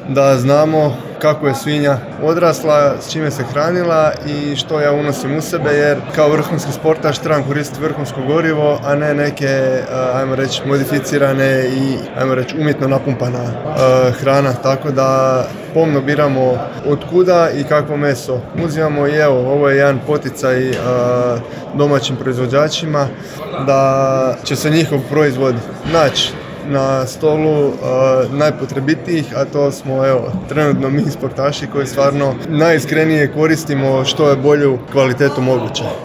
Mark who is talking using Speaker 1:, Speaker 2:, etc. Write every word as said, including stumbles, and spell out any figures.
Speaker 1: da znamo kako je svinja odrasla, s čime se hranila i što ja unosim u sebe, jer kao vrhunski sportaš trebam koristiti vrhunsko gorivo, a ne neke, ajmo reći, modificirane i, ajmo reći, umjetno napumpana uh, hrana, tako da pomno biramo od kuda i kakvo meso uzimamo i evo, ovo je jedan poticaj uh, domaćim proizvođačima da će se njihov proizvod naći na stolu uh, najpotrebitijih, a to smo evo trenutno mi sportaši koji stvarno najiskrenije koristimo što je bolju kvalitetu moguće.